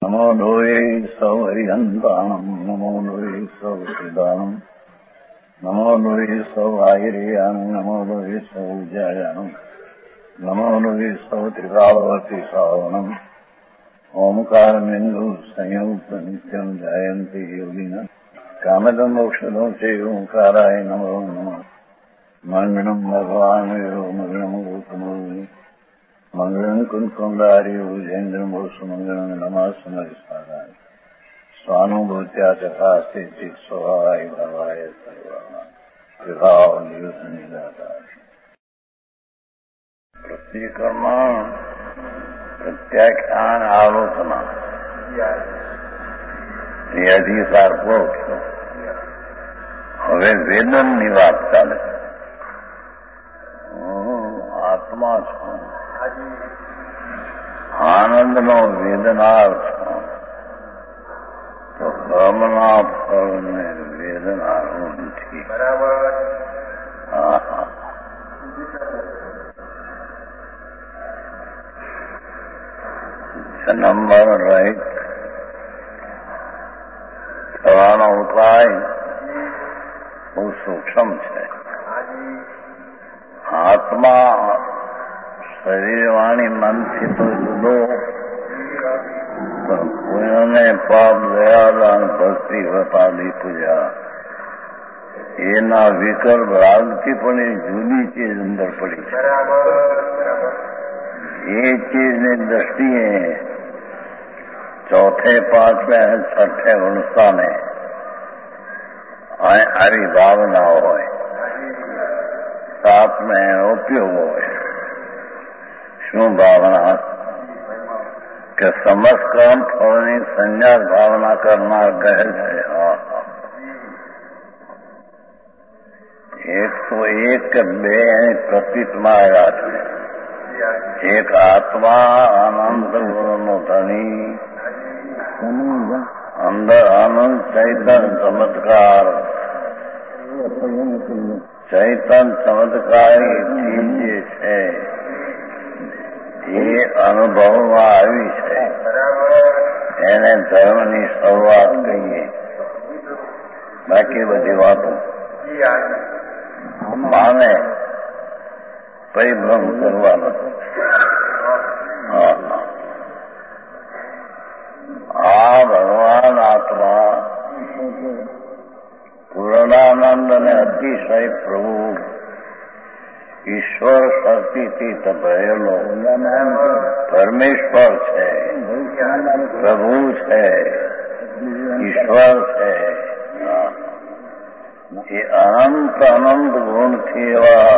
नमो लोये सौहरिहन्ताणम् नमो लोये सौहृदानम् नमो लोये सौहायिर्यानम् नमो लोये सौजायानम् नमो लोये सौत्रिकावती सावनम् ओंकारमेन्दु संयुक्त नित्यम् जायन्ति योगिनः कामदम् मोक्षदम् च ओंकाराय नमो नमः मङ्गलम् भगवान् यो मङ्गलम् गौतमो मंगलम कुंकुंडारी उजेन्द्रम सुमंगलम नमः समरिसाराय स्वानुभूत्या तथा स्थिति स्वभावाय भवाय सर्वाणां विभाव नियुतनिदाता प्रतिकर्मा प्रत्याख्यान आलोचना ये अधिकार पोक्ष હવે વેદનની વાત ચાલે આત્મા છું આનંદનો વેદનાર્થ તો કર્મના ફળને વેદનાનું નથી. બરાબર. નંબર રાઈટ થવાનો ઉપાય બહુ સૂક્ષ્મ છે. આત્મા શરીર વાણી મનથી તો જુદો, કોઈને પાપ દયાદાન ભક્તિ વપાદી પૂજા એના વિકલ્પ રાગથી પણ એ જુદી ચીજ અંદર પડી છે. એ ચીજની દ્રષ્ટિએ ચોથે પાંચમે છઠ્ઠે વણસાને આવી ભાવનાઓ હોય, સાતમે ઉપયોગ હોય. શું ભાવના કે સમસ્ત કર્મ ફળની સંન્યાસ ભાવના કરનાર કહે છે એક તો એક કે બે પ્રતીતમાં આવ્યા છે. એક આત્મા આનંદ ગુણનો ધણી, અંદર આનંદ ચૈતન ચમત્કાર, ચૈતન ચમત્કારી ચીજ જે છે એ અનુભવમાં આવી છે. એને ધર્મની શરૂઆત કહીએ. બાકી બધી વાતો માને પરિભ્રમ કરવાનો. આ ભગવાન આત્મા પૂર્ણાનંદ અને અતિશય પ્રભુ ઈશ્વર શક્તિથી ભરેલો પરમેશ્વર છે, પ્રભુ છે, ઈશ્વર છે. એ અનંત અનંત ગુણથી એવા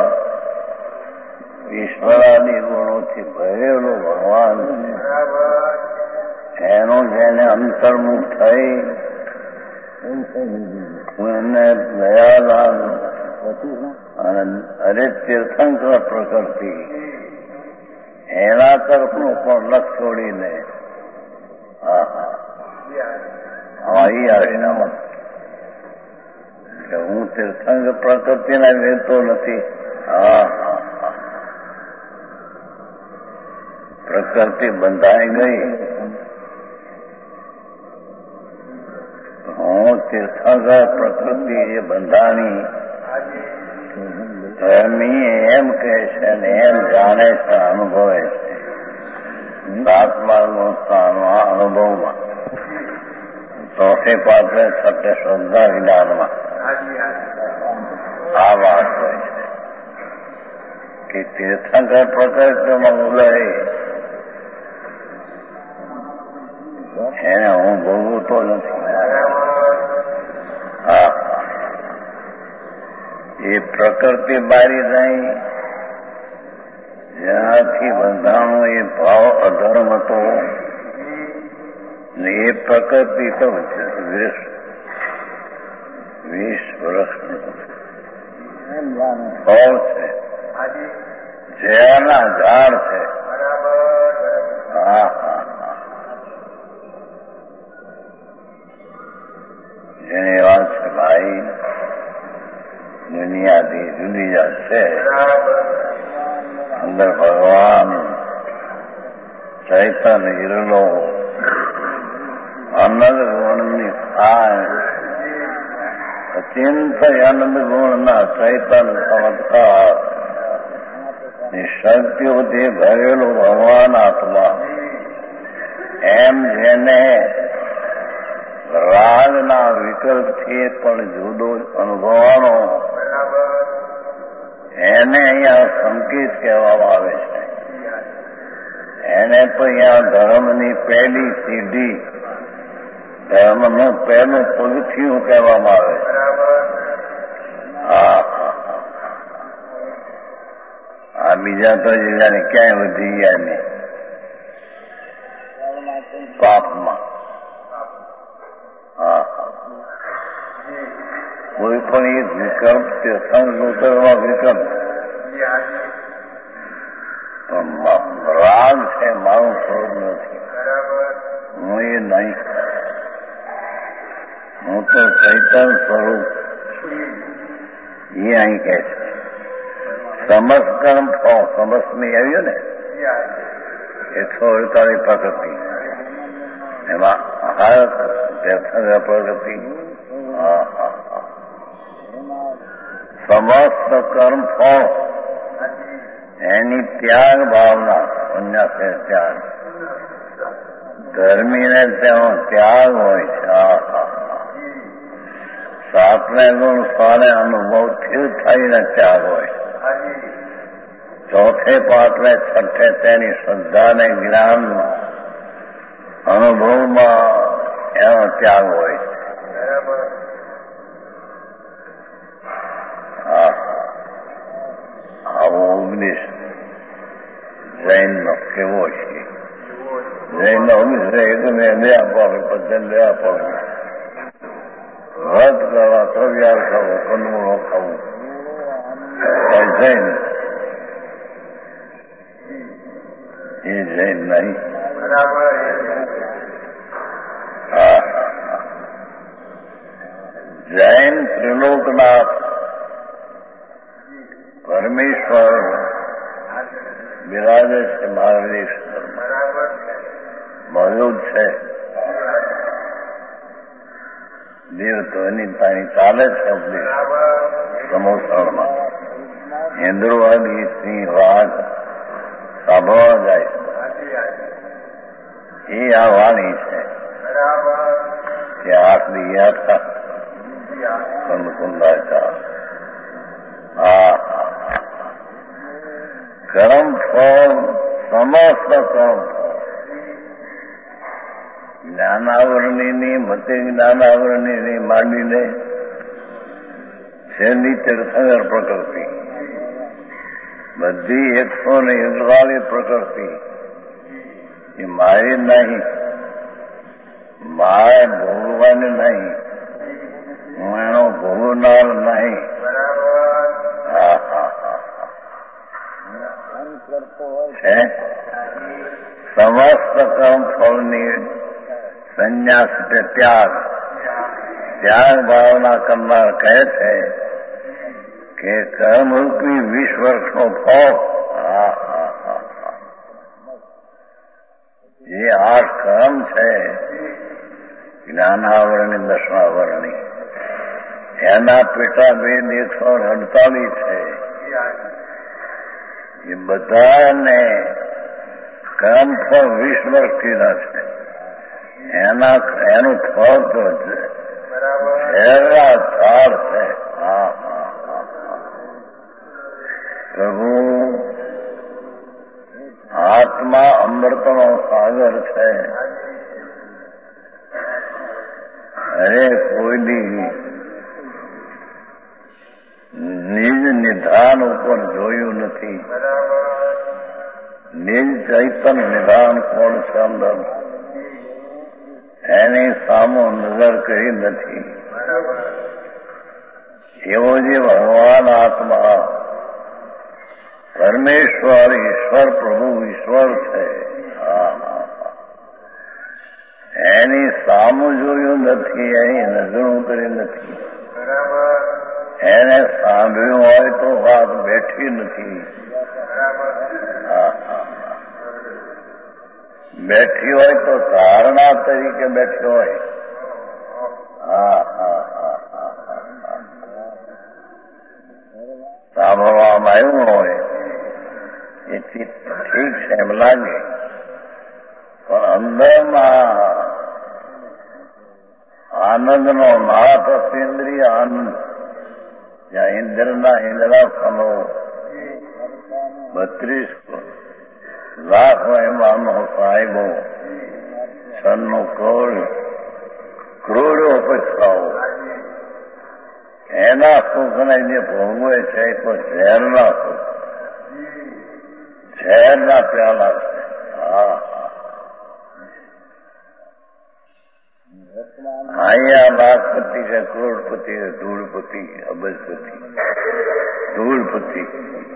ઈશ્વરાદી ગુણોથી ભરેલો ભગવાન છે. એનો જેને અંતર્મુખ થઈ એને દયાદાન અને અરે તીર્થંકર પ્રકૃતિ એના તરફનું પણ લક્ષ છોડીને અહીં આવીને કે હું તીર્થંકર પ્રકૃતિને વેરતો નથી. પ્રકૃતિ બંધાઈ ગઈ, હું તીર્થંકર પ્રકૃતિ એ બંધાણી ધર્મી એમ કહે છે ને એમ જાણે છે, અનુભવે છે. સાતમા સ્થાનમાં અનુભવમાં, ચોથે પાંચમે છઠ્ઠે શ્રદ્ધા વિધાનમાં આ વાત હોય છે કે તીર્થંકર પ્રકૃતિમાં ઉલય એને હું ભોગવતો નથી. એ પ્રકૃતિ બારી નહીં, જેનાથી બંધાણો એ ભાવ અધર્મ હતો ને એ પ્રકૃતિ તો 20 વર્ષનું ફળ છે, જેના ઝાડ છે. જેની વાત છે ભાઈ દુનિયાથી જુદી જશે. અંદર ભગવાન ચૈતન્ય હિરલો અનંત ગુણની થાય અચિંત અનંત ગુણના ચૈતન ચમત્કાર ની શક્તિઓથી ભરેલું ભગવાન આત્મા એમ જેને રાગના વિકલ્પથી પણ જુદો અનુભવવાનો એને અહીંયા સંકેત કહેવામાં આવે છે. એને તો અહીંયા ધર્મની પહેલી સીધી ધર્મનું પહેલું પગથિયું કહેવામાં આવે છે. આ બીજા તો જાણે ક્યાંય વધી ગયા નહીં પાપમાં. કોઈ પણ એક વિકલ્પ સંસ્કૃતમાં વિકલ્પ રાગ છે મારું સ્વરૂપ નથી. હું એ નહીં, હું તો ચૈતન સ્વરૂપ. એ અહીં કે છે સમસ કર્મ સમસની આવ્યું ને 148 પ્રકૃતિ એમાં પ્રગતિ સમસ્ત કર્મ ફળ એની ત્યાગ ભાવના સંન્યાસ ત્યાગ ધર્મીને તેનો ત્યાગ હોય છે. સાતમે ગુણ સ્વાને અનુભવથી થઈને ત્યાગ હોય. ચોથે પાંચમે છઠ્ઠે તેની શ્રદ્ધાને જ્ઞાન અનુભવમાં એનો ત્યાગ હોય છે. આવો ઉપદેશ જૈનનો કેવો છે? જૈનનો ઉપદેશ એ તો મેં બે આપવા પદ્ધતિ બે આપવા વ્રત કરવા તૈયાર ખાવું કંદમૂળો ખાવું જૈન એ જૈન નહીં. જૈન ત્રિલોકનાથ પરમેશ્વર બિરાજે છે મહાદેશ્વરમાં મોજૂદ છે. દેવતોની પાણી ચાલે છે ઉપદેશ સમોસણમાં. ઇન્દ્રવાદી સિંહ વાઘ સાંભળવા જાય છે. એ આ વાણી છે કે આટલી યાત્રા કુંદાચાર કર્મ ફળ સમસ્ત કર્મ જ્ઞાનાવરણીની મતે જ્ઞાનાવરણીની માંડીને છેલ્લી તીર્થંકર પ્રકૃતિ બધી 141 પ્રકૃતિ એ મારી નહીં, મારે ભોગવાની નહીં, હું એનો ભોગવનાર નહીં. છે સમસ્ત કર્મ ફળની સંન્યાસ તે ત્યાગ ભાવના કરનાર કહે છે કે કર્મરૂપી 20 વર્ષનો ફળ જે 8 કર્મ છે જ્ઞાનાવરણી દર્શનાવરણી એના પેટા ભેદ 148 છે. એ બધાને કર્મ ફળ 20 વર્ષ કીધા છે. એનું ફળ તો ઝેરના ઝાડ છે. પ્રભુ આત્મા અમૃતનો સાગર છે. અરે કોઈની નિજ નિધાન ઉપર જોયું નથી. નિજ ચૈતન નિધાન કોણ છે અંદર એની સામો નજર કરી નથી. એવો જે ભગવાન આત્મા પરમેશ્વર ઈશ્વર પ્રભુ ઈશ્વર છે એની સામું જોયું નથી, એની નજરું કરી નથી. એને સાંભળ્યું હોય તો વાત બેઠી નથી. બેઠી હોય તો ધારણા તરીકે બેઠી હોય. સાંભળવામાં આવ્યું હોય એથી ઠીક છે એમ લાગે, પણ અંદરમાં આનંદનો નાથ અતિન્દ્રિય આનંદ, જ્યાં ઇન્દ્રના ઇન્દ્રાસનો 32 લાખ એમાંનો સાહેબો, છન્નો કરોડો પૈસાઓ, એના સુખને જે ભોગવે છે એ તો ઝેરના સુખ, ઝેરના પ્યાલા છે. અહીંયા લાખપતિ છે, કરોડપતિ છે, ધૂળપતિ, અબજપતિ, ધૂળપતિ.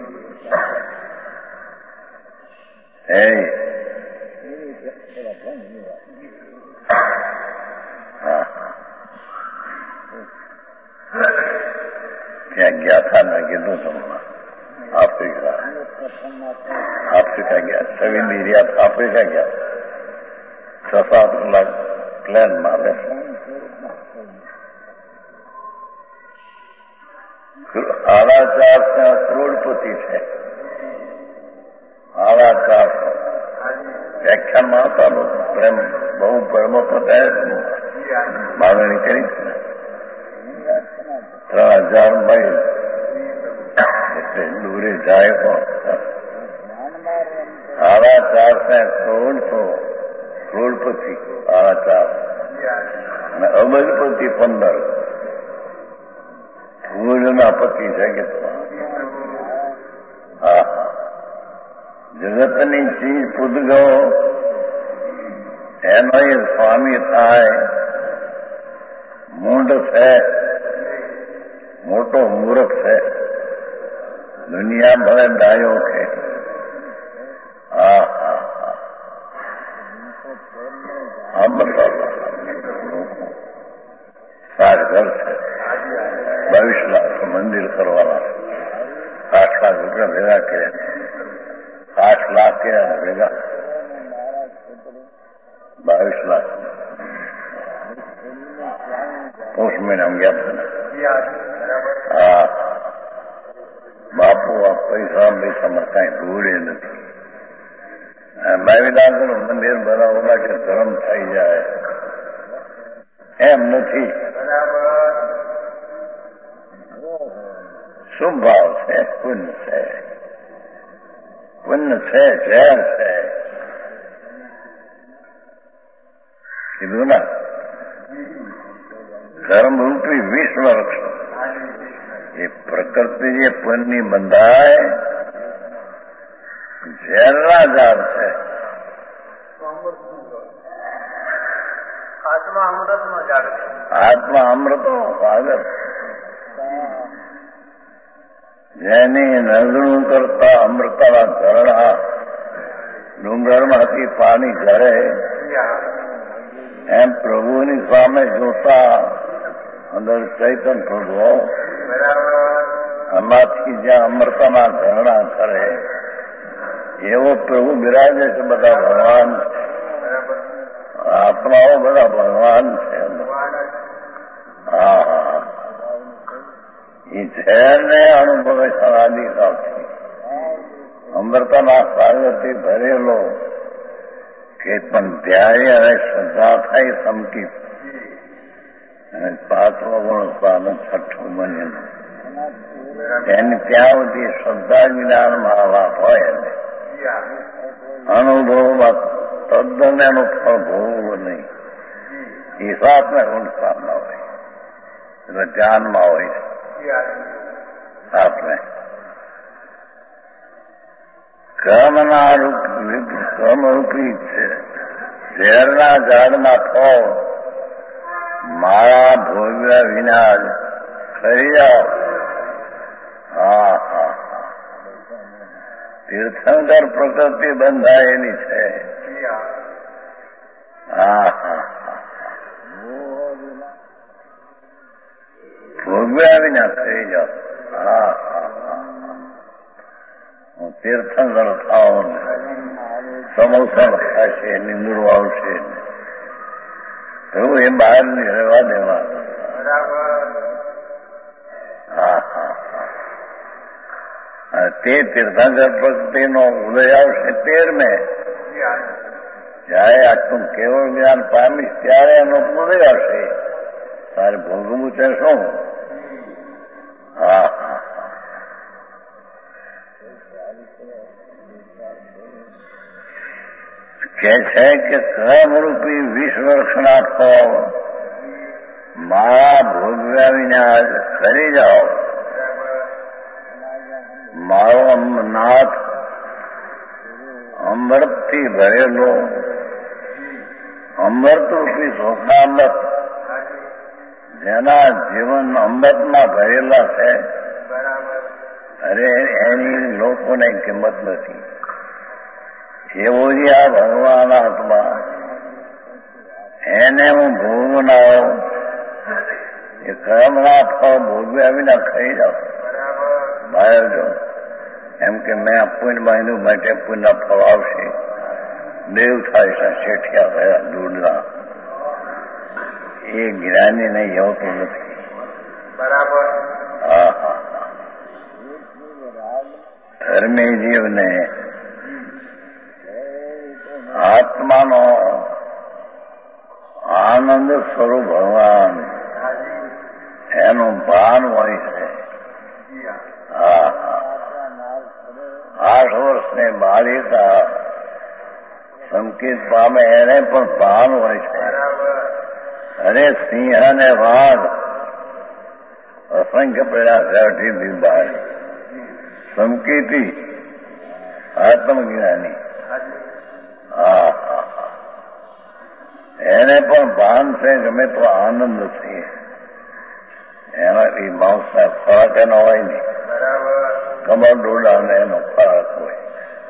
ત્યાં ગયા હતા ને કીધું તમને, આફ્રિકા ગયા, સવિંદી રહ્યા, આફ્રિકા ગયા, 6-7 કલાક પ્લેનમાં બે. 4.5 કરોડપતિ છે, 4.5. વ્યાખ્યાનમાં હતા પ્રેમ બહુ પરમપદે માગણી કરી, 3000 માઇલ એટલે દૂરે જાય પણ 4.5 કરોડપતિ, 4.5 અને અબજપતિ 15. ધૂળના પતિ જગત. જગતની ચીજ પૂદગો એનો એ સ્વામી થાય. મૂંઢ છે, મોટો મૂર્ખ છે, દુનિયા ભલે ડાયો છે. સાત ઘર છે, 22 લાખ મંદિર કરવાના, 8 લાખ રૂપિયા ભેગા કર્યા, 8 લાખ કર્યા ભેગા, 22 લાખ. પોષ મહિનામાં ગયા. બાપુ આ પૈસામાં કઈ ધૂળે નથી. બાવીદાસનું મંદિર બનાવવા માટે ધર્મ થઈ જાય એમ નથી. શુભ ભાવ છે, પુણ્ય છે, ઝેર છે. કીધું ના, ધર્મરૂપી વિશ્વ વૃક્ષ એ પ્રકૃતિ જે પુણ્યની બંધાય ઝેરના ઝાડ છે. આત્મા અમૃતનો ઝાડ છે. આત્મા અમૃતનો સ્વાગત. જેની નજરું કરતા અમૃતના ઝરણા ડુંગરમાંથી પાણી ઝરે એમ પ્રભુની સામે જોતા અંદર ચૈતન્ય પ્રભુ આમાંથી જ્યાં અમૃતના ઝરણા કરે એવો પ્રભુ બિરાજે છે. બધા ભગવાન, આત્માઓ બધા ભગવાન છે. એ ઝેરને અનુભવે અનાદિકાળથી અમૃતના સાગરથી ભરેલો કે પણ ધ્યાય અને શ્રદ્ધા થાય સમકી. અને 5મો ગુણ સ્વાગત 6ઠું બને એની ત્યાં સુધી શ્રદ્ધા જ્ઞાનમાં આવા હોય ને અનુભવમાં તદ્દન એનું ફળ ભોગવું નહીં. એ 7ને ગુણ સ્થાનમાં હોય એટલે ધ્યાનમાં હોય છે. આપણે ક્રમરૂપી છે ઝેરના ઝાડના ફળ માળા ભોગવ્યા વિના જ ખરી જાઓ. તીર્થંકર પ્રકૃતિ બંધાયેલી છે. ભોગવ્યા વિના થઈ જાઓ. હું તીર્થંકર થાવ સમોસા ખાશે, નીંદડું આવશે, એવું એ બહાર રહેવા દેવા. હા હા હા. તે તીર્થંકર ભક્તિનો ઉદય આવશે 13મે. જયારે આટલું કેવળ જ્ઞાન પામીશ ત્યારે એનો ઉદય આવશે. તારે ભોગવવું છે શું? હા હા. કે છે કે કર્મરૂપી 20 વર્ષના ફળ મારા ભોગવ્યા વિના કરી જાઓ. મારો નાથ અમૃતથી ભરેલો, અમૃતરૂપી સોપામૃત જેના જીવન અમૃતમાં ભરેલા છે, અરે એની લોકોને કિંમત નથી. એવો જ આ ભગવાન આત્મા, એને હું ભોગવનારો, એ કર્મના ફળ ભોગવ્યા વિના ખાઈ જાઓ. બહાર જો એમ કે મેં પુણ્ય બાંધ્યું માટે પુણ્ય ફળ આવશે. દેવ થાય છે શેઠિયા થયા દૂધના, એ જ્ઞાનીને આવતું નથી. બરાબર. હા હા. ધર્મી જીવને આત્માનો આનંદ સ્વરૂપ ભગવાન એનું ભાન હોય છે. 8 વર્ષની બાળિકા સંકેત પામે એને પણ ભાન હોય છે. અરે સિંહ અને વાઘ અસંખ્ય પેલા અઢી બહાર સંકેતી આત્મજ્ઞાની, હા એને પણ ભાન છે કે મેં તો આનંદ છે. એનાથી માણસના ફરક એનો હોય નહીં. કમર ડોડાને એનો ફરક હોય.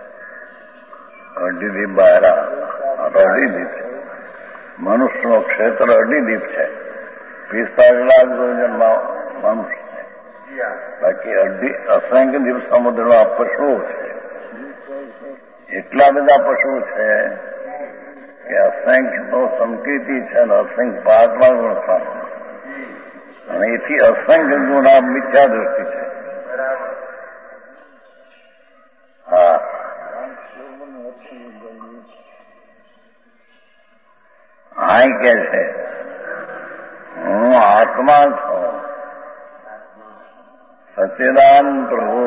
અઢી દીપ બહાર અઢી દીપ છે. મનુષ્યનો ક્ષેત્ર અઢી દીપ છે. 45 લાખ જોજનમાં મનુષ્ય છે. બાકી અસંખ્ય દીપ સમુદ્રમાં પશુઓ છે. એટલા બધા પશુ છે કે અસંખ્ય તો સંકેતી છે અને અસંખ્ય પાત્મા ગુણ પામે, અને એથી અસંખ્ય ગુણા મિથ્યા દૃષ્ટિ છે. હા. આ કે છે હું આત્મા છું, સચ્ચિદાનંદ પ્રભુ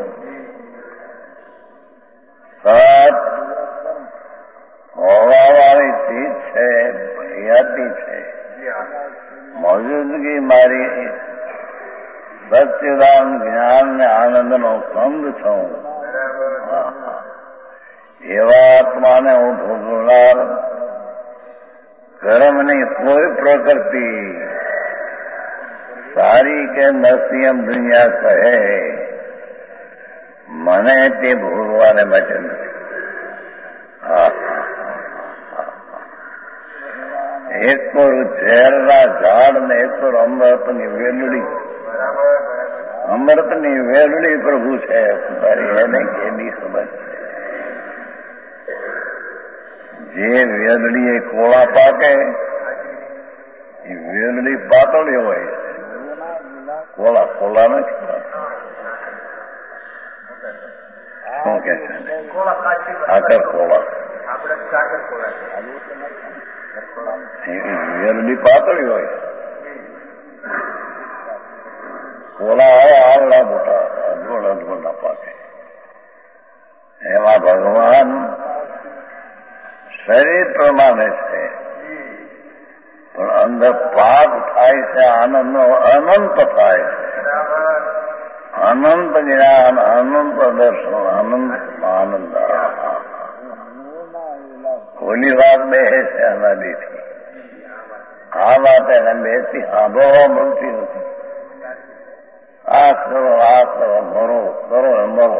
સત હોવાવાળી ચીજ છે, હયાતી છે. મોજૂદગી મારી સચ્ચિદાનંદ જ્ઞાન ને આનંદનો કંદ છું. એવા આત્માને હું ભોગવનાર કર્મની કોઈ પ્રકૃતિ સારી કે નસી એમ દુનિયા કહે, મને તે ભોગવાને માટે નથી. એક તો ઝેરના ઝાડ ને એક તો અમૃતની વેલડી. અમૃતની વેલડી પ્રભુ છે, એને કેની ખબર છે. જે વેલડી એ કોળા પાકે એ વેલડી પાતળી હોય. કોળા નથી. શું કે છે? આકર કોળા. વેલડી પાતળી હોય. કોળા આવડા મોટા અધવડ ના પાકે. એમાં ભગવાન શરીર પ્રમાણે છે, પણ અંદર પાપ થાય છે, આનંદનો અનંત થાય છે. અનંત જ્ઞાન, અનંત દર્શન, આનંદ. ખોલી વાત બે છે અનાદિથી. આ વાત એને બેથી સાંભળવા મળતી નથી. આ કરો, મરો કરો, મરો.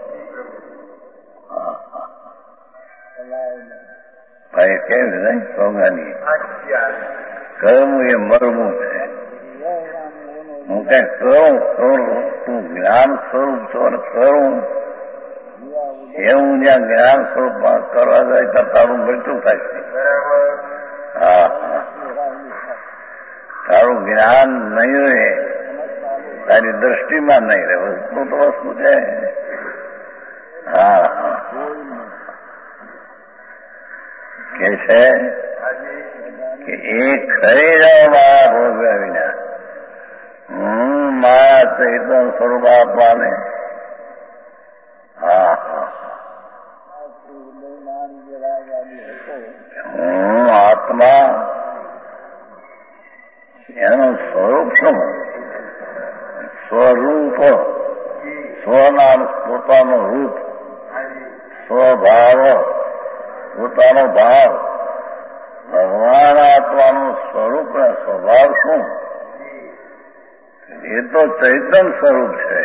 ભાઈ કેવી નહીં સોગાની કરવું એ મરવું છે. હું કઈ કરું તું જ્ઞાન સ્વરૂપ છો, કરું એવું જ્યાં જ્ઞાન સ્વરૂપમાં કરવા જાય ત્યાં તારું મૃત્યુ થાય છે. હા, તારું જ્ઞાન નહીં રહે, તારી દ્રષ્ટિમાં નહીં રહે. વસ્તુ તો વસ્તુ છે. હા, કે છે કે એ ખરી જાઓ મારા ભોગવ્યા વિના. મારા ચૈતન્ય સ્વરૂપ આપવાને. હા, હું આત્મા એનું સ્વરૂપ શું? સ્વરૂપ, સ્વનામ પોતાનું રૂપ, સ્વભાવ પોતાનો ભાવ. ભગવાન આત્માનું સ્વરૂપ ને સ્વભાવ શું? એ તો ચૈતન્ય સ્વરૂપ છે.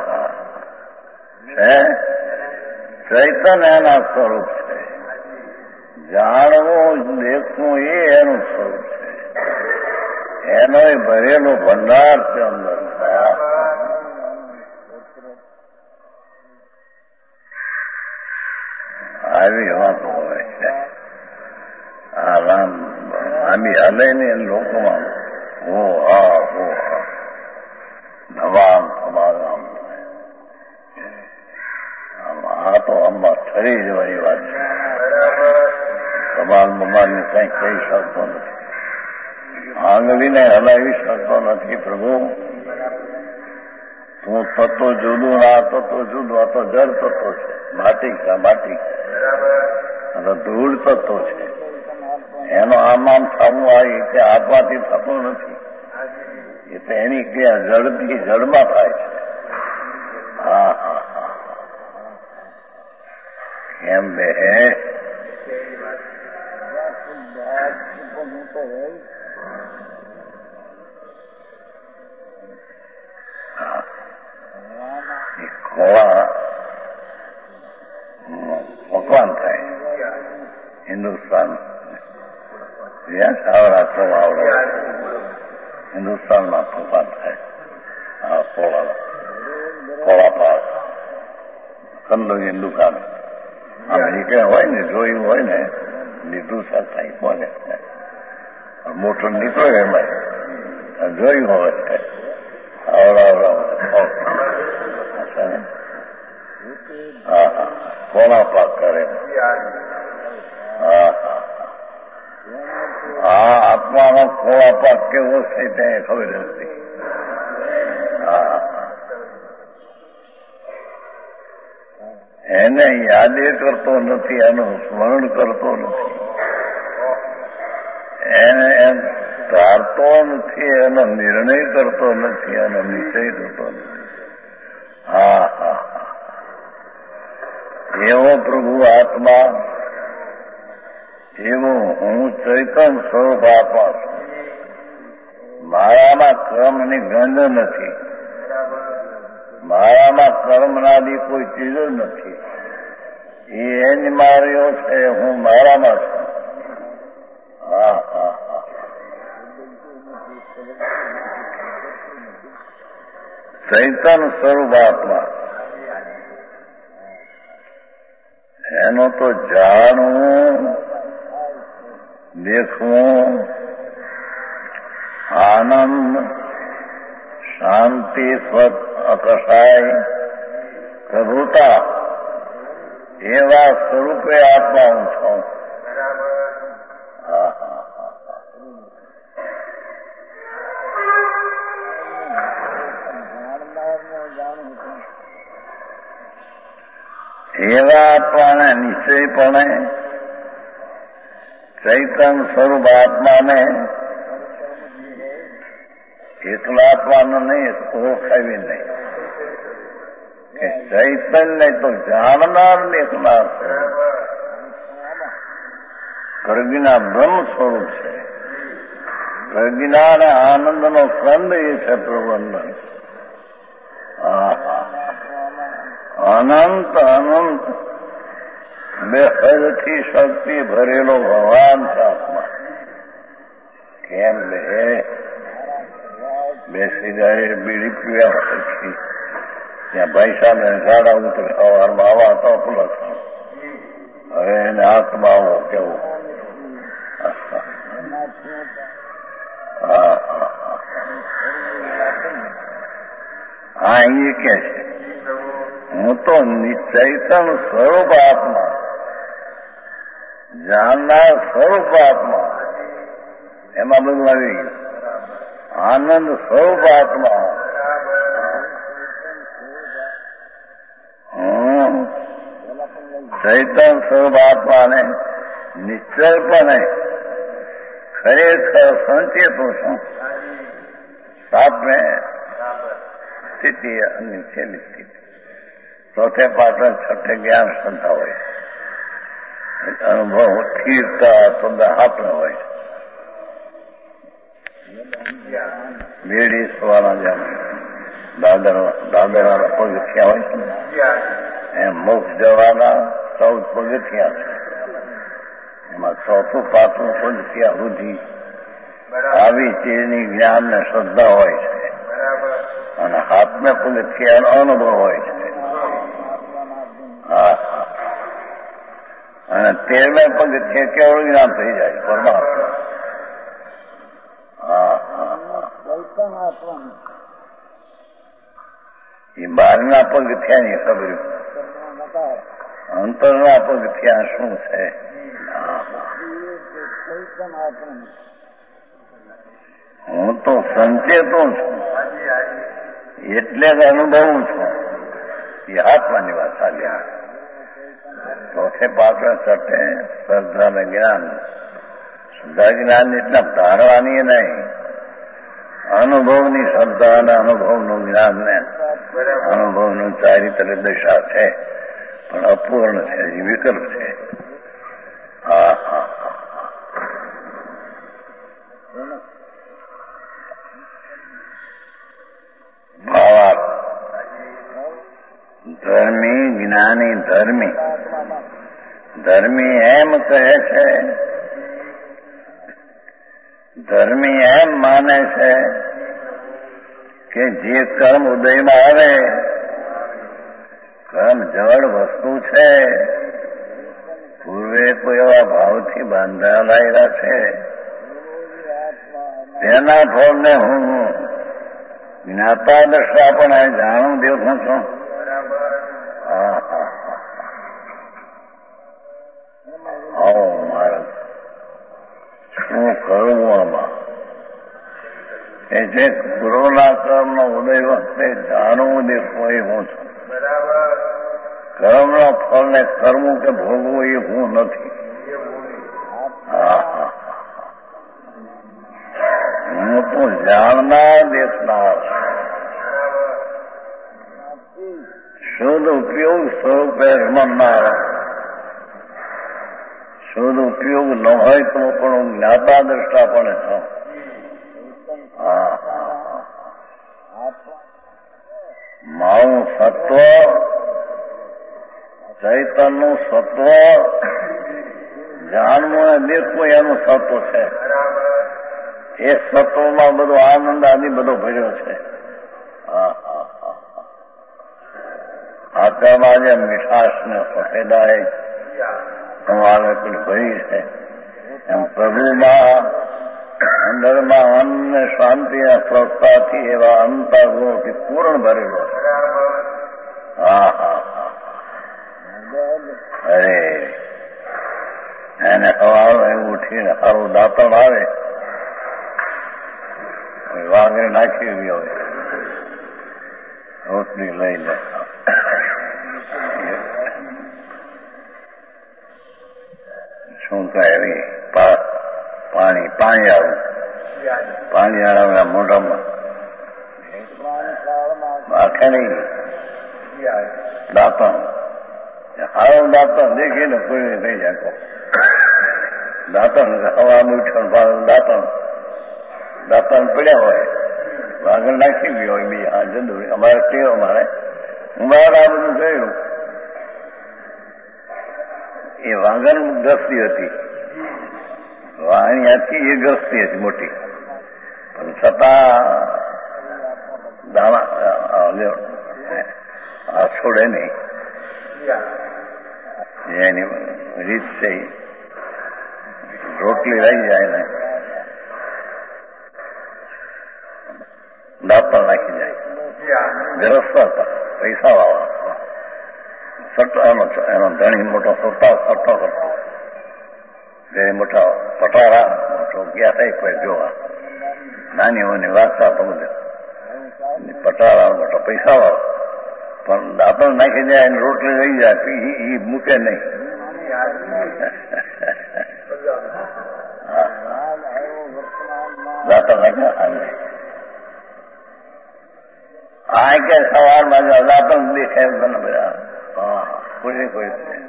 છે ચૈતન્ય એના સ્વરૂપ છે. જાણવું દેખવું એ એનું સ્વરૂપ છે. એનો એ ભરેલો ભંડાર છે અંદર. આવી વાતો હોય છે. આ રામ આમી હલે ને લોકોમાં નવામ સમાધાન. આ તો આમાં ઠરી જવાની વાત છે. કમાલ બમાલને કઈ કહી શકતો નથી. આંગળીને હલાવી શકતો નથી. પ્રભુ તું તત્વ જુદું, આ તત્વ જુદું. આ તો જળ તત્વ છે. માટી આ ધૂળ તત્વ છે. એનો આમ થવું આ રીતે આપવાથી થતો નથી. એ તો એની ક્રિયા જળથી જળમાં થાય છે. હા, એમ બે ખોળા પકવાન થાય હિન્દુસ્તાન. આવડા ખોળા આવડા હિન્દુસ્તાનમાં પકવાન થાય. આ ખોળા પાક કંદોની દુકાન આમ નીકળ્યા હોય ને, જોયું હોય ને, લીધું થાય કોને મોટો નીકળ્યો એમાં જોયું હોય આવડા કોણા પાક કરે. આત્માનો ખોળા પાક કેવો છે ત્યાં ખબર નથી. એને યાદે કરતો નથી, એનું સ્મરણ કરતો નથી, એને એમ ધારતો નથી, એનો નિર્ણય કરતો નથી, એનો નિશ્ચય કરતો નથી. એવો પ્રભુ આત્મા, એવું હું ચૈતન્ય સ્વરૂપ આત્મા છું. મારામાં કર્મની ગંધ નથી. મારામાં કર્મનાદી કોઈ ચીજ જ નથી. એ એની માર્યો છે, હું મારામાં છું. ચૈતન્ય સ્વરૂપ આત્મા એનો તો જાણવું, દેખવું, આનંદ, શાંતિ, સ્વત, અકસાય, પ્રભુતા એવા સ્વરૂપે આત્મા હું છું. એવા આત્માને નિશ્ચયપણે ચૈતન્ય સ્વરૂપ આત્માને એકલા આત્માનો નહીં, ઓળખાવી નહીં કે ચૈતન્ય તો જાણનાર એકલા છે. પ્રજ્ઞા બ્રહ્મ સ્વરૂપ છે. પ્રજ્ઞા અને આનંદનો કંદ એ છે પ્રબંધન. અનંત અનંત બે હદથી શક્તિ ભરેલો ભગવાન છે આત્મા. કેમ બે સિગારેટ બીડી પીવ્યા પછી ત્યાં ભાઈ સામે ઝાડા ઉતરે સવારમાં આવા તો પ્લસ હવે એને હાથમાં આવો કેવું હા એ કે છે હું તો ચૈતન સ્વરૂપ આત્મા જાણનાર સ્વરૂપ આત્મા એમાં બધું આવી ગયું આનંદ સ્વરૂપ આત્મા ચૈતન સ્વરૂપ આત્માને નિશ્ચયપણે ખરેખર સંચેતો છું સાતમે સ્થિતિ અને છેલ્લી સ્થિતિ ચોથે પાટણ છઠ્ઠે જ્ઞાન શ્રદ્ધા હોય અનુભવ સ્થિરતા બધા આપણે હોય બેડી સવાના જેમ દાદરા પગથિયા હોય છે એમ મોક્ષ જવાના 14 પગથિયા છે એમાં ચોથું પાંચમું પગથિયા સુધી આવી ચીજની જ્ઞાન ને શ્રદ્ધા હોય છે અને હાથમે પગથિયાનો અનુભવ હોય છે હા અને 13મે પગથિયે કેવળ જ્ઞાન થઈ જાય પરમાત્મા એ 12ના પગથિયાની ખબર અંતરના પગથિયા શું છે હું તો સંચેતો છું એટલે જ અનુભવું છું એ આત્માની વાત ચાલ્યા ચોથે પાત્ર છઠ્ઠે શ્રદ્ધા ને જ્ઞાન શ્રદ્ધા જ્ઞાન એટલે ધારવાની નહીં અનુભવની શ્રદ્ધા અને અનુભવનું જ્ઞાન ને અનુભવનું ચારિત્ર દશા છે પણ અપૂર્ણ છે એ વિકલ્પ છે હા હા ભાવાર્થ ધર્મી જ્ઞાની ધર્મી ધર્મી એમ કહે છે ધર્મી એમ માને છે કે જે કર્મ ઉદયમાં આવે કર્મ જળ વસ્તુ છે પૂર્વે કોઈ એવા ભાવથી બાંધાયેલા છે તેના ફળને હું જ્ઞાતા દ્રષ્ટા પણ જાણું દેખું છું આવો મારા શું કરવું આમાં એ જે ગુરુના કર્મનો ઉદય વખતે જાણવું દેખવું એ હું છું કર્મના ફળને કરવું કે ભોગવું એ હું નથી હું તો જાણનાર દેખનાર શુદ્ધ ઉપયોગ સ્વરૂપે રમનાર શુદ્ધ ઉપયોગ ન હોય તો પણ હું જ્ઞાતા દ્રષ્ટા પણ છું મારું સત્વ ચૈતનનું સત્વ જાણવું અને દેખવું એનું સત્વ છે એ સત્વમાં બધો આનંદ આદિ બધો ભર્યો છે આત્મામાં જે મીઠાશ ને સફેદાઈ તમારે પણ ભરી છે એમ પ્રભુમાં અંદરમાં અન્ન શાંતિ અને સ્વસ્થતાથી એવા અંતર્ગુણોથી પૂર્ણ ભરેલો છે હા હા અરે એને સવારે ઉઠીને સારું દાંતણ આવે વાઘરે નાખી ગયો હોય રોટલી લઈ લે શું કહે પાણી આવે મોઢામાં આખે નહીં દાંતણ સારું દાંતણ દેખીને કોઈ થઈ જાય દાંતણ હવાનું ઉઠણ દાંતણ પડ્યા હોય વાગણ નાખી ગયો હોય બી હા જંદુ અમારે ટેવ અમારે અમારે આ બધું ગયું એ વાંગણ ગ્રસ્તી હતી વાણિયાથી એ ગ્રસ્તી હતી મોટી પણ છતાં દાણા આ છોડે નહીં. એની રીત છે રોટલી રહી જાય ને દાંતણ નાખી જાય. ગરસ્તો હતા પૈસા વાળા એનો ધણી મોટો સટ્ટો કરતો એ મોટા પટારા મોટો ગયા થાય કોઈ જોવા નાની ઓની વાગતા તો બધું પટારા મોટો પૈસા વાળો પણ દાંતણ નાખી જાય અને રોટલી રહી જાય એ મૂકે નહીં. દાંતણ નાખ્યા આ કે સવારમાં દાંતણ દેખાય તને બધા કોઈ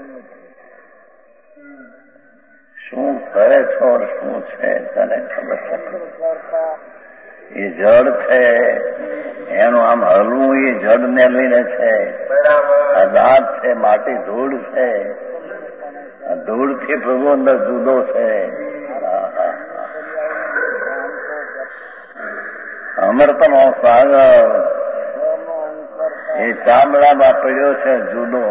શું કરે છો શું છે તને ખબર છે. એ જડ છે એનું આમ હલવું એ જડ ને લઈને છે. આ દાંત છે માટી ધૂળ છે. આ ધૂળથી પ્રભુ અંદર જુદો છે. અમૃતનો સાગર એ ચામડામાં પડ્યો છે જુદો.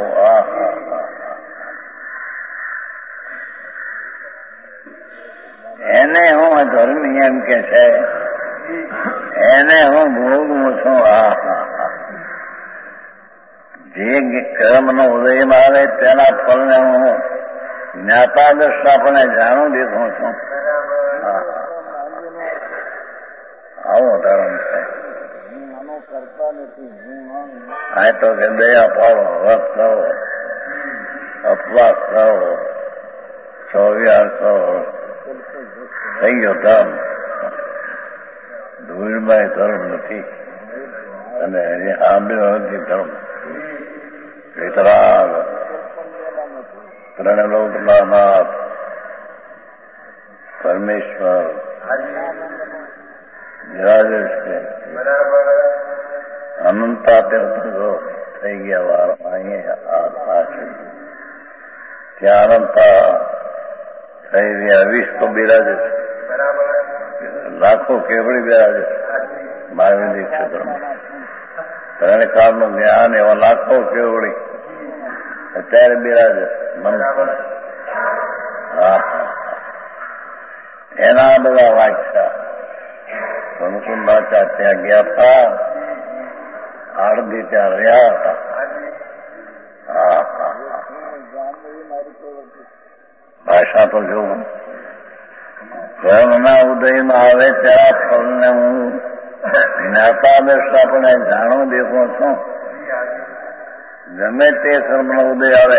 એને હું ધર્મી એમ કે છે એને હું ભોગવું છું. જે કર્મનો ઉદયમાં આવે તેના ફળને હું જ્ઞાતા દ્રષ્ટાપણે જાણું દેખું છું. આવો ધર્મ છે. આ તો કે દયા પાડો, વ્રત કરો, ઉપવાસ કરો, 24 કરો, થઈ ગયો ધર્મ. ધૂળમાં ધર્મ નથી અને હજી સાંભળ્યો નથી ધર્મ. વિતરાગ ત્રણલોકના નાથ પરમેશ્વર બિરાજે છે. અનંતા તીર્થો થઈ ગયા વાર અહીંયા ત્યાં અનંતા થઈ ગયા 20 તો બિરાજે છે. લાખો કેવડી બિરાજે છે મહાવીર ક્ષેત્રમાં. ત્રણ કાળનું જ્ઞાન એવા લાખો કેવડી અત્યારે બિરાજે મન પડે. એના બધા વાંચ્યા મુકુંદાચાર્ય ત્યાં ગયા હતા. આડદી ત્યાં રહ્યા હતા. ભાષા તો જોવું કર્મના ઉદયમાં આવે ત્યાં ફળને હું જ્ઞાતા દ્રષ્ટાપણે જાણું દેખું છું. ગમે તે કર્મનો ઉદય આવે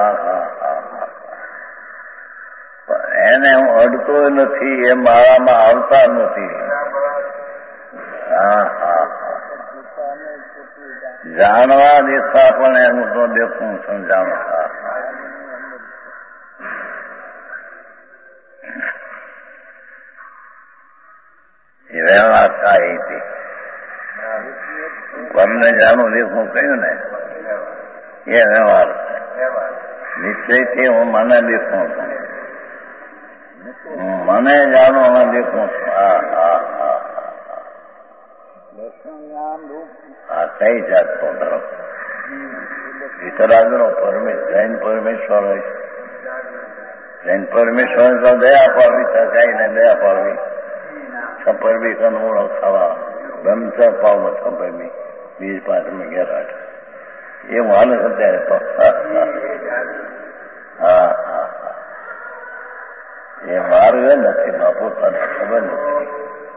એને હું અડતો નથી. એ મારામાં આવતા નથી. જાણવા દેખતા પણ હું તો દેખું છું. જાણતા એ વ્યવસ્થા એ હતી. પરને જાણું દેખું કહ્યું ને એ વ્યવહાર નિશ્ચયથી હું મને દેખું છું. મને જાણવામાં દેખું છું. આ કઈ જાતનો ધર્મ? વિતરાગનો જૈન પરમેશ્વર હોય છે. જૈન પરમેશ્વર તો દયા પાડવી શકાય ને દયા પાડવી. છપરબી કનોળો ખાવા ગમચ પાવ છપરબી બીજ 5 ઘેરાટ એવું હાલ અત્યારે તો. એ માર્ગ નથી બાપુ તને ખબર નથી.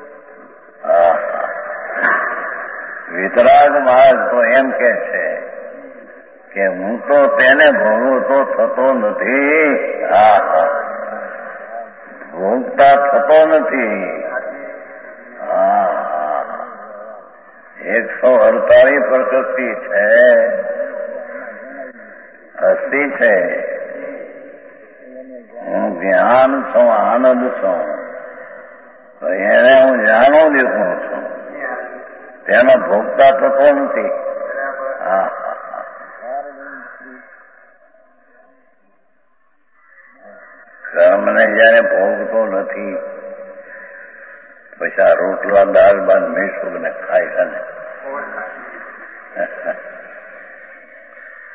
વિતરાગ માર્ગ તો એમ કે છે કે હું તો તેને ભોગવું તો થતો નથી. ભોગતા થતો નથી. 148 પ્રકૃતિ છે, હસ્તી છે. હું જ્ઞાન છું, આનંદ છું. એને હું જાણું દેખું છું. તેનો ભોગતા થતો નથી. કર્મને જયારે ભોગતો નથી પછી આ રોટલા દાળ બાદ મેસું ને ખાય છે ને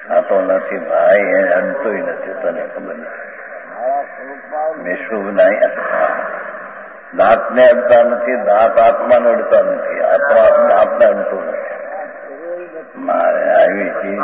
થતો નથી ભાઈ, એને અડતોય નથી, તને ખબર નથી. વિશ્વ નહીં, દાંતને અડતા નથી, દાંત આત્માને અડતા નથી, આત્મા દાંતને અડતો નથી. મારે આવી ચીજ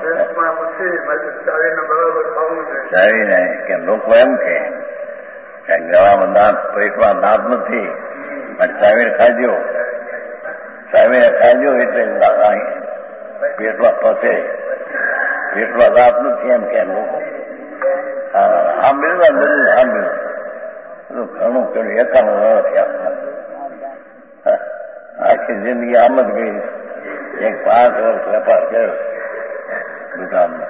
ચાવી નહીં કે લોકો એમ કે ગળામાં દાંત, પેટમાં દાંત નથી, પણ ચાવીને ખાજો, ચાવીને ખાજો એટલે પેટમાં ફસે, પેટમાં દાંત નથી એમ કે લોકો. સાંભળ્યું બધું સાંભળ્યું, ઘણું ઘણું 51 વર્ષ થયા, આખી જિંદગી આમ જ ગઈ. એક 5 વર્ષ વેપાર કર્યો દુકાનમાં,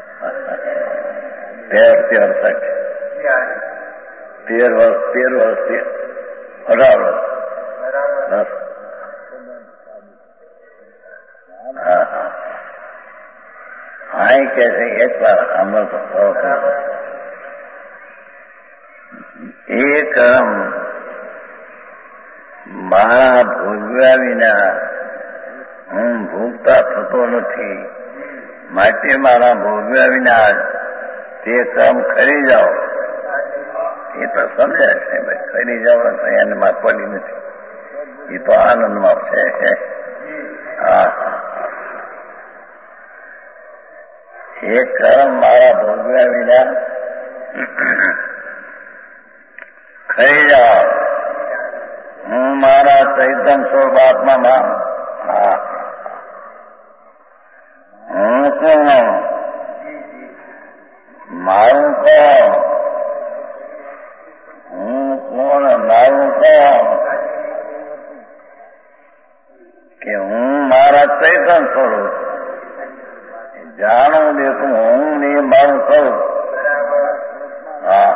13 વર્ષથી 18 વર્ષ. હા કે છે એક વાર સાંભળતો એ કર્મ મારા ભોગવ્યા વિના હું ભોગતા થતો નથી, માટે મારા ભોગવ્યા વિના તે કર્મ કરી જાઓ. એ તો સમજે છે ભાઈ, કરી જાઓ એને માપવાની નથી, એ તો આનંદમાં છે. હા, એ કર્મ મારા ભોગવ્યા વિના ખરી જાઓ. હું મારા ચૈતન્ય સ્વરૂપ આત્મામાં હું કોણ, મારું કોણ, હું કોણ, મારું કોણ, કે હું મારા ચૈતન્ય સ્વરૂપ જાણું દેખું હું ને મારું સ્વરૂપ. હા,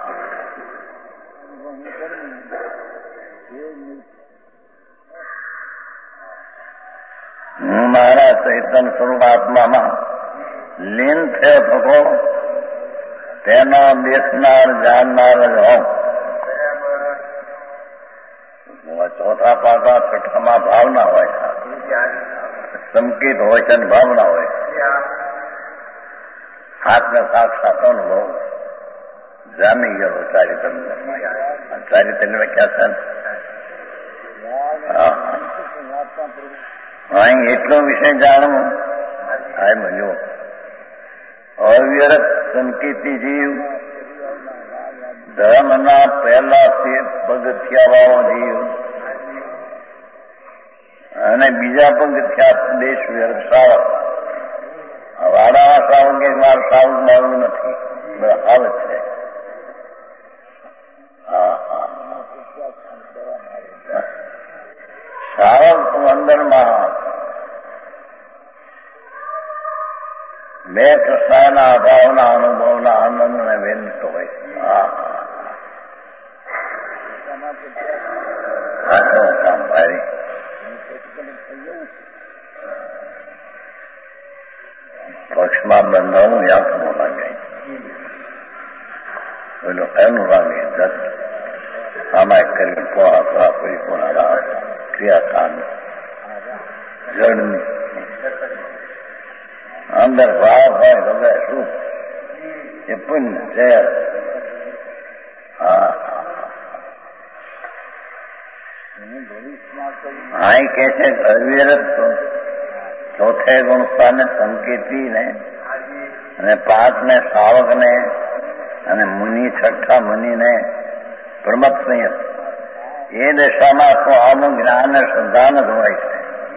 હું મારા ચૈતન્ય સ્વરૂપ આત્મામાં લીન થયો થતો તેનો દેખનાર જાણનાર જ હોઉં. ચોથા પાકા છઠ્ઠામાં ભાવના હોય, સંકેત હોય છે અને ભાવના હોય. આત્મ સાક્ષાત અનુભવ જામી ગયો ચારિત્ર. ચારિત્ર ક્યાં છે? અહીં એટલો વિષય જાણવું. આ મળ્યો અવિરત સંકેતી જીવ, ધર્મના પહેલા પગથિયાવાળો જીવ અને બીજા પગથિયા દેશ શ્રાવક. વાડાના શ્રાવક કે મારું શ્રાવક મારું નથી, બધા હાલ જ છે. શ્રાવક અંદરમાં બે કૃષ્ણના અભાવના અનુભવના આનંદને વેનતો હોય. ભાઈ પક્ષમાં બંધાવું યાદ લાગે, પેલું એનું લાગે જત આમાં કરી પોણા પરિપૂર્ણ ક્રિયાકાંડ જળની અંદર ભાવ હોય હૃદય શું એ પુણ્ય ઝેર. હા કે છે અવિરત ચોથે ગુણ સ્થાને સંકેતીને અને 5ને શ્રાવકને અને મુનિ છઠ્ઠા મુનિને પ્રમત સંયત. એ દશામાં તો આનું જ્ઞાન શ્રદ્ધાન જ હોય છે.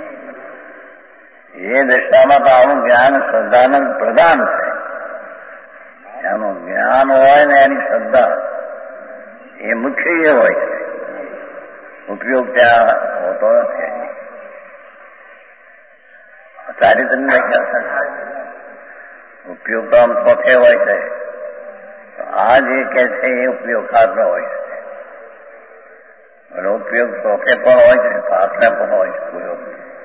એ દશામાં તો આનું જ્ઞાન શ્રદ્ધાનંદ પ્રધાન છે. એનું જ્ઞાન હોય ને એની શ્રદ્ધા એ મુખ્ય એ હોય છે. ઉપયોગ ત્યાં હોતો નથી. ચારિત્રની વ્યાખ્યા છે ઉપયોગ તો આમ ચોથે હોય છે. આ જે કે છે એ ઉપયોગ ખાતનો હોય છે. ઉપયોગ ચોથે પણ હોય છે, ખાતને પણ હોય છે. ઉપયોગ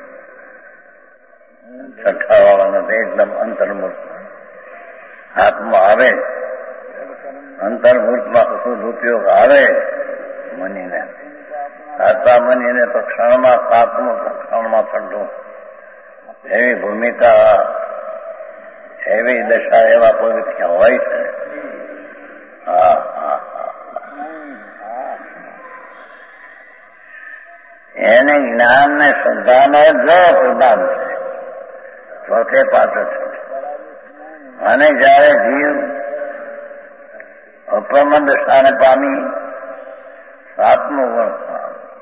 છઠ્ઠા વાળાને એકદમ અંતર્મૂર્ત હાથમાં આવે, અંતર્મૂર્તમાં શુદ્ધ ઉપયોગ આવે મનીને. સાચા મનીને તો ક્ષણમાં સાતમું, ક્ષણમાં છઠ્ઠું એવી ભૂમિકા એવી દશા એવા પગથિયા હોય છે. હા હા હા, એને જ્ઞાન ને શ્રદ્ધાને જ પ્રદાન છે, ચોથે પાત્ર છે. અને જયારે જીવ અપ્રમદ દશાને પામી, સાતમું ગુણ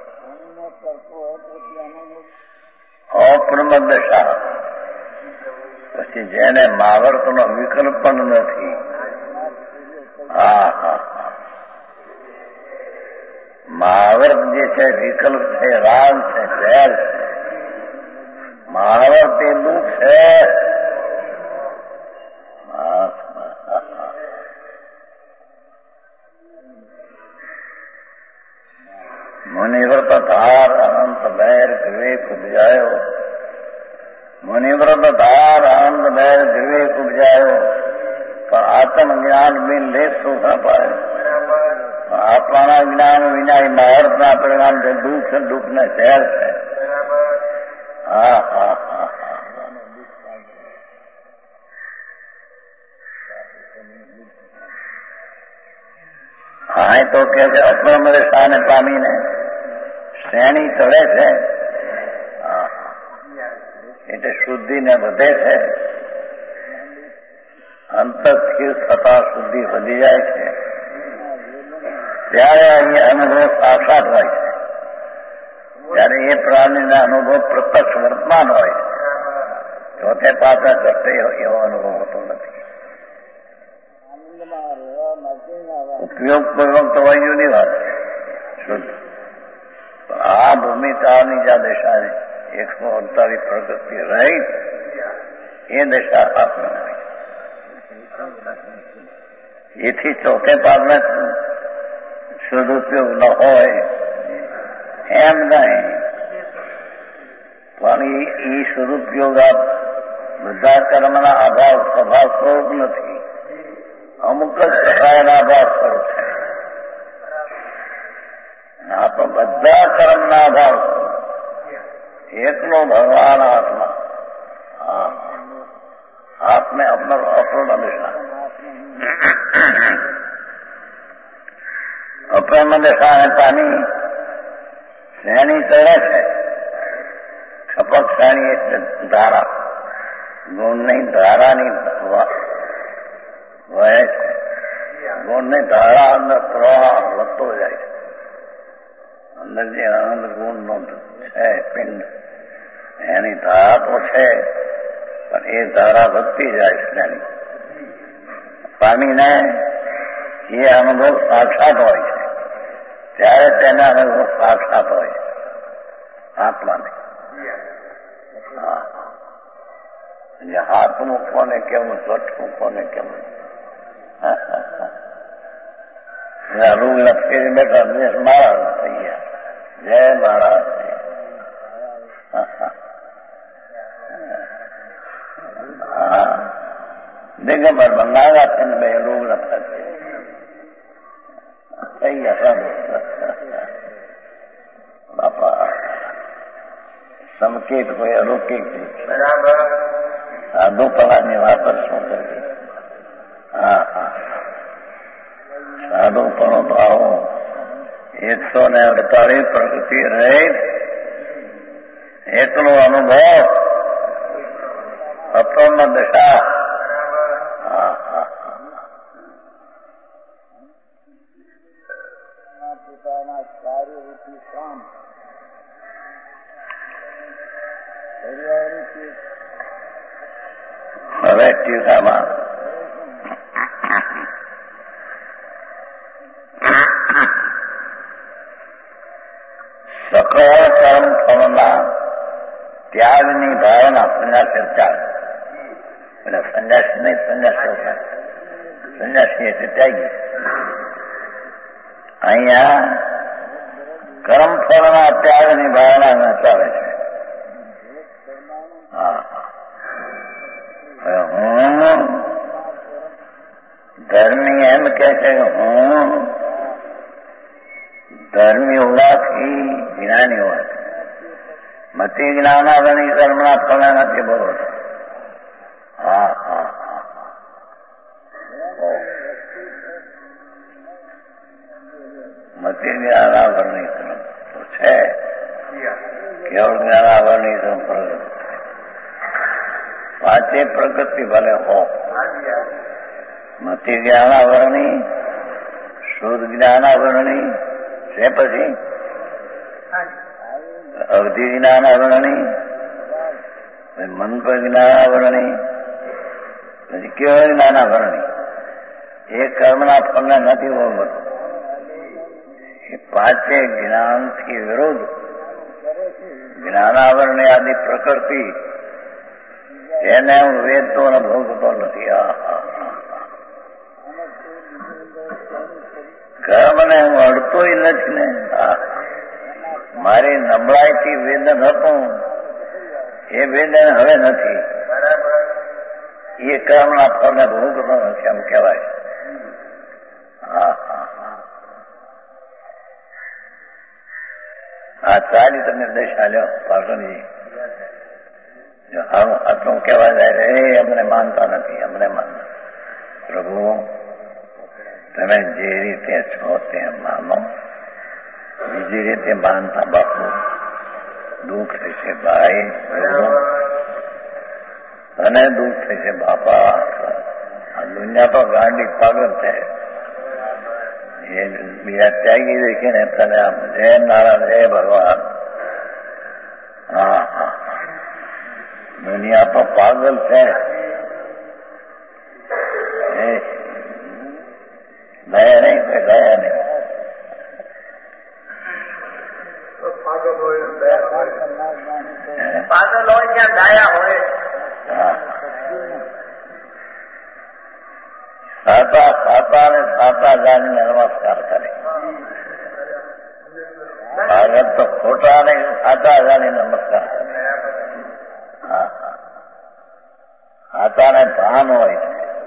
અપ્રમદ દશા, પછી જેને માવર્તનો વિકલ્પ પણ નથી. હા હા હા, મહાવર્ત જે છે વિકલ્પ છે, રાગ છે, ઝેર છે. મહાવર્ત એ દુઃખ છે. મુનિવ્રત ધાર અનંત બેર વિવેક ઉપજાયો, મુનિવ્રત ધાર અનંત બેર વિવેક ઉપજાયો, પણ આત્મજ્ઞાન બિન લેખ સુખ અપાયો. આત્માના જ્ઞાન વિના મહાવર્તના પરિણામ છે દુઃખ છે, દુઃખ ને ઝેર છે. હા હા હા, હા તો કે છે અપ્રમદ શાને પામીને શ્રેણી ચડે છે, એટલે શુદ્ધિને વધે છે. અંતર સ્થિર થતા શુદ્ધિ વધી જાય છે. ત્યારે અહીંયા અનુભવ સાક્ષાત હોય છે. ત્યારે એ પ્રાણીના અનુભવ પ્રત્યક્ષ વર્તમાન હોય છે. ચોથે પાછા ચડતે એવો અનુભવ હોતો નથી. ઉપયોગપૂર્વક તો વાયુની વાત છે શુદ્ધ. આ ભૂમિકાની જે દશા 148 પ્રગતિ રહી, એ દશા આપણે એથી ચોથે પાદને સદુપયોગ ન હોય એમ નહીં, પણ એ સદુપયોગ બધા કર્મના અભાવ સ્વભાવ સ્વરૂપ નથી, અમુક જ સહાયના અભાવ સ્વરૂપ છે. આપણે બધા કર્મના અભાવ એકનો ભગવાન આત્મા. આપને અપ્રમદ દશા, અપ્રમદ દશાને પામી શ્રેણી ચડે છે. ખપક શ્રેણી એટલે ધારા, ગુણની ધારાની વહે છે. ગુણની ધારા અંદર પ્રવાહ વધતો જાય છે. અંદર જે આનંદ ગુણ નો છે પિંડ, એની ધારા તો છે, પણ એ ધારા વધતી જાય શ્રેણી પામીને એ અનુભવ સાક્ષાત હોય છે. ત્યારે તેના અનુભવ સાક્ષાત હોય છે આત્માને. હાથ મૂકવાને કેવું, સ્વચ્છ મૂકવાને કેવું, રૂમ લપકેલી બેઠા મારા થઈ ગયા. જય મહારાજ. દિગંબર બંધાવા થઈને બે રૂમ લપતા થઈ ગયા. બાપા સંકેત કોઈ અલૌકિક બરાબર. સાધુપણાની વાત શું કરવી. હા હા, સાધુપણો તો આવો 148 પ્રગતિ રહી, એકલો અનુભવ, અપ્રમદ દશા. હા હા, પોતાના કાર્યરૂપી કામ હવે ટીકામાં સકળ કર્મ ફળના ત્યાગની ભાવના સંન્યાસી ત્યાગ. એટલે સંન્યાસી નહીં, સંન્યાસી સંન્યાસી એટલે ત્યાગી. અહીંયા કર્મ ફળના ત્યાગની ભાવના નચાવે છે. હું ધર્મી એમ કે છે કે હું ધર્મી હોવાથી જ્ઞાની હોવાથી મતિ જ્ઞાનાદની કર્મના ફળ નથી બોલો. હા હા હા, મતિ જ્ઞાનાવરણિતમ તો છે, કેવળ જ્ઞાનાવરણિતમ પ્રગતિ. પાંચે પ્રગતિ ભલે હો, મતિ જ્ઞાનાવરણી, શુદ્ધ જ્ઞાનાવરણી છે, પછી અવધિ જ્ઞાનાવરણી, મન પર જ્ઞાનાવરણી, પછી કેવળ જ્ઞાનાવરણી. એ કર્મના ફળને નથી હોતું. એ પાંચે જ્ઞાનથી વિરુદ્ધ જ્ઞાનાવરણી આદિ પ્રકૃતિ એને હું વેદતો અને ભોગતો નથી. કર્મને હું અડતોય નથી ને. મારી નબળાઈથી વેદન હતું, એ વેદન હવે નથી. એ કર્મના ફળને ભોગતો નથી એમ કહેવાય. આ ચાલી તમે દશા લ્યો પાટણજી, આટલું કહેવા જાય એ અમને માનતા નથી, અમને માનતા. પ્રભુ તમે જે રીતે છો તે માનો, બીજી રીતે માનતા બાપુ દુઃખ થશે ભાઈ, અને દુઃખ થશે બાપા. આ દુનિયા તો ગાંડી પાગલ છે. એ બીજા ત્યાગી દેખે ને તને આમ જય નારાયણ જય ભગવાન. હા, દુનિયા તો પાગલ છે. દયા નહીં, દયા નહીં. પાગલ હોય ત્યાં દયા હોય. સાતા ને સાતા જાણીને નમસ્કાર કરે. ભાગત તો ખોટા ને સાતા જાણીને નમસ્કાર કરે. સાતાને ભાન હોય,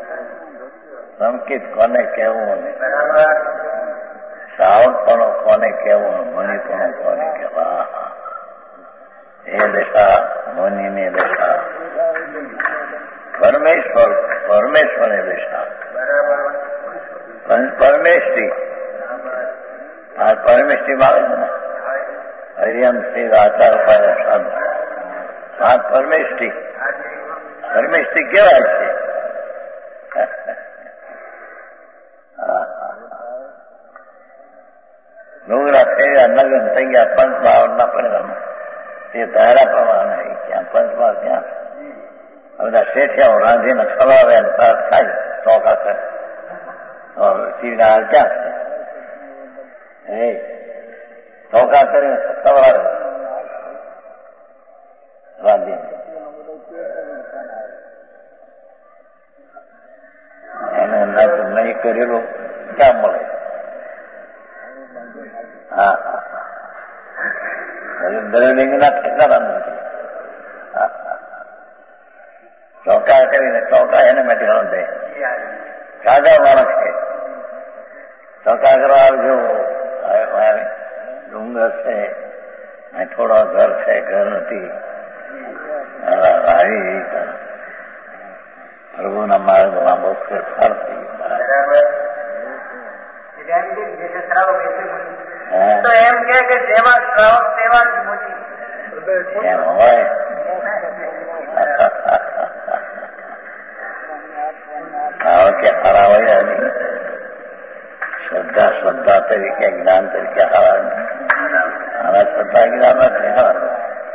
સંકેત કોને કહેવું, સાવધપણું કોને કહેવું, મણિપણું કોને કહેવા. એ દશા મુનિની દશા, પરમેશ્વરની દશા. પરમેશ્વરી આ પરમેશ્વરી આવે છે ને, હરિયમ શ્રી આચાર ઉપાય શબ્દ આ પરમેશ્વરી કેવાય છે. ડુંગરા થઈ ગયા, નગન થઈ ગયા, પંચમહાવરના પરિણામ એ ધારા પ્રમાણે ક્યાં પંચમહાલ ક્યાં બધા શેઠિયાઓ રાંધીને ખવાવે થાય ચોખા કરે. શિવના હાલ ક્યાં છે? ચોખા કરીને ખવડાવે રાંધીને. એને નહીં કરેલું ક્યાં મળે? હા, દરડિંગના ઠેકાણા નથી. ચોકા કરીને ચોકા એને માટે દે. સાદા માણસ છે, ચોકા કરવા આવજો. ડુંગર છે, થોડો ઘર છે, ઘર નથી. આવી પ્રભુના માર્ગમાં બહુ ફેરફાર થઈ તો એમ કે જેવા શ્રાવક તેવા જ મુનિ એમ હોય. કે હરાવાય નહીં. શ્રદ્ધા તરીકે, જ્ઞાન તરીકે હરાવે. આના શ્રદ્ધા જ્ઞાન નથી હરાવે.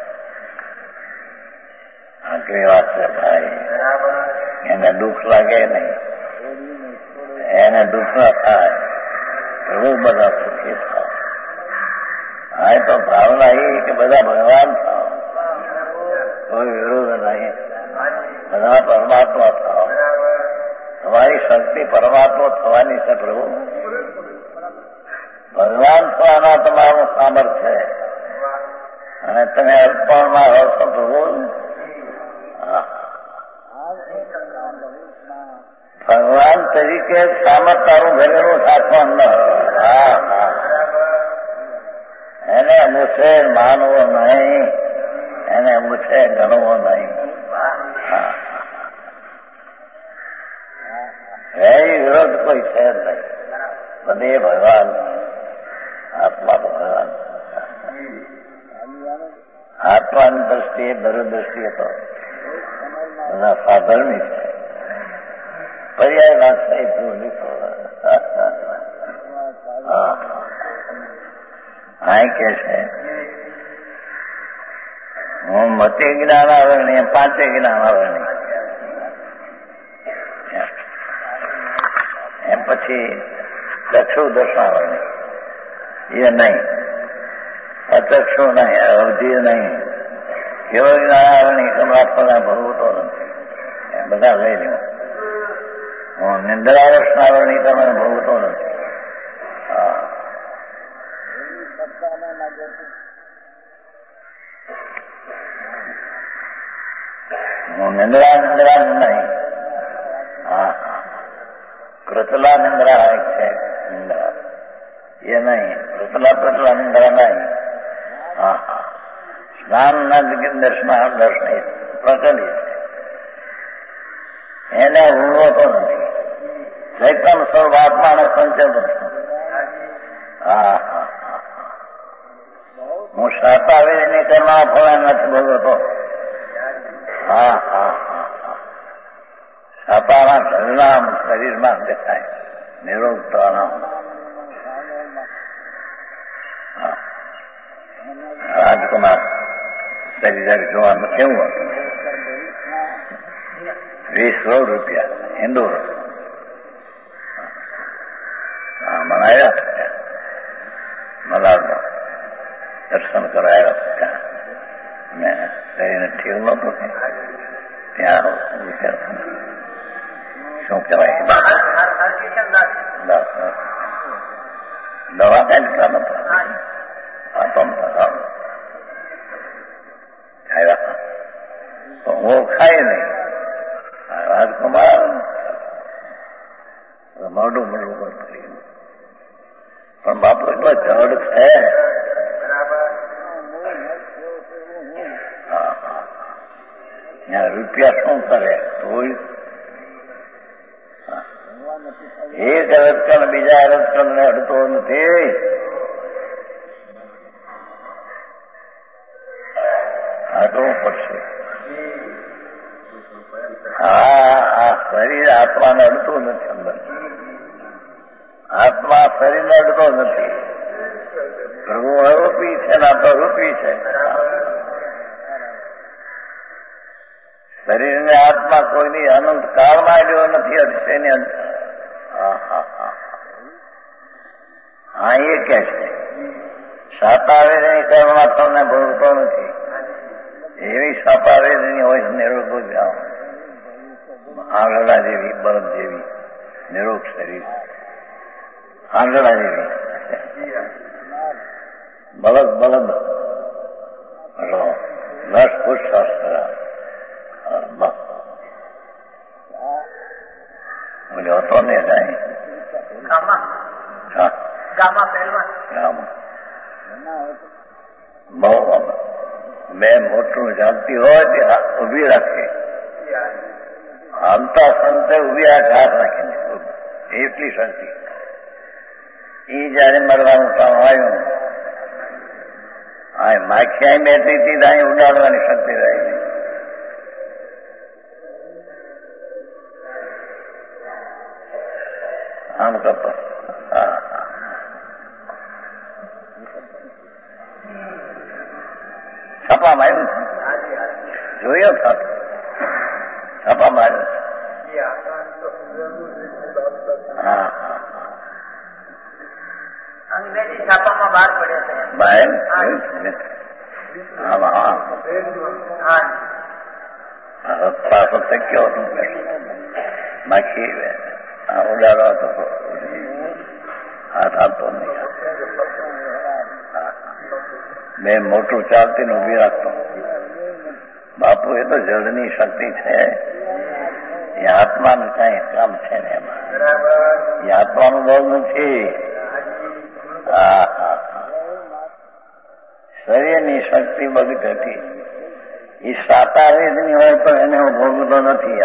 આટલી વાત છે ભાઈ. એને દુઃખ લાગે નહીં, એને દુઃખ ના થાય. પ્રભુ બધા સુખી થાવ. હા, તો ભાવના એ કે બધા ભગવાન થાવ, કોઈ વિરોધ નહીં. બધા પરમાત્મા થાવ. તમારી શક્તિ પરમાત્મા થવાની છે પ્રભુ. ભગવાન થવાના તમારું સામર્થ્ય છે, અને તમે અર્પણમાં રહો છો પ્રભુ. ભગવાન તરીકે સામર્થ તારું ઘરેલું રાખવા ન. એને મુસે માનવો નહીં, એને મુસે ગણવો નહીં. એ વિરોધ કોઈ છે જ નહીં. બધે ભગવાન આત્માની દ્રષ્ટિએ દૂરદ્રષ્ટિએ તો બધા સાધર્મી છે. પર્યાય વાત થઈ હા કે છે હું મતે જ્ઞાન આવરણી પાંચે જ્ઞાન આવરણી એમ પછી ચક્ષુ દશાવરણી એ નહીં, અચક્ષુ નહીં, અવધિ નહીં, કેવળ જ્ઞાનાવરણી કમળાત્મા ભરવતો નથી. એ બધા લઈ લ્યો. હું નિંદ્રાવર્ષનાવરણી તમે ભોગતો નથી. હું નિંદ્રા નહીં. હા કૃતલા નિંદ્રા એક છે નિંદ્રા એ નહીં, કૃતલા નિંદ્રા નહીં. હા સ્નાન ના દર્શન પ્રચલિત એને ઉભો નથી. ચૈતન સ્વરૂપ આત્માને સંચલન. હા હું શાતાવેદની કરવા ફળ નથી બોલતો. હા શાતાના પરિણામ શરીરમાં દેખાય નિરોગતાના. રાજકુમાર શરીર જોવાનું કેવું હતું? 20 રૂપિયા હિન્દુ મનાયા મલાડનો દર્શન કરાયા હતા. મેં શરીરને ઠીક નહોતું ત્યાં શું કહેવાય દવા કઈ લીધા નતા તો હું ખાય નહીં. રાજકુમાર મોઢું મોઢું કરતું પણ બાપુ એટલો જડ છે. રૂપિયા શું કરે? એક રજકણ બીજા રજકણ ને અડતો નથી. હાટવું પડશે. આ શરીર આત્માને અડતું નથી. અંદર આત્મા શરીરને અડતો નથી. પ્રભુ અરૂપી છે ને આ તો રૂપી છે. શરીરને આત્મા કોઈની અનંત કાળમાં આવ્યો નથી. અતિશયની હા એ કે છે સાતાવેદની કર્મમાં તમને ભોગતો નથી. એવી સાતાવેદની હોય નિરોગો જાઓ. આંગળા જેવી બળદ જેવી નિરોગ શરીર. આંગળા જેવી બળદ રસ પુષ્પાસ્ત્ર હતો ને બહુ બે મોટું જાણતી હોય ત્યાં ઉભી રાખે. હાલતા સંતે ઉભી આ ઘાસ રાખીને એટલી શક્તિ. એ જયારે મરવાનું કામ આવ્યું માખી અહીં બેઠી હતી અહીં ઉડાડવાની શક્તિ રહી. આમ કરતો છાપા માર્યું જોયો થતો છાપા માર્યું. હા અંગ્રેજી છાપામાં બહાર પડ્યો છે. બહાર રસ્તા ફક્ત કયો હતું માખી ઉડાડો હતો. હાથ આપતો નહીં. મેં મોટું ચાલતી ને ઉભી રાખતો. બાપુ એ તો જળની શક્તિ છે. એ આત્માનું કઈ કામ છે ને એમાં. એ આત્માનું બળ નથી. શરીરની શક્તિ બધી ઘટી. એ સાતાવેદની હોય તો એને હું ભોગતો નથી.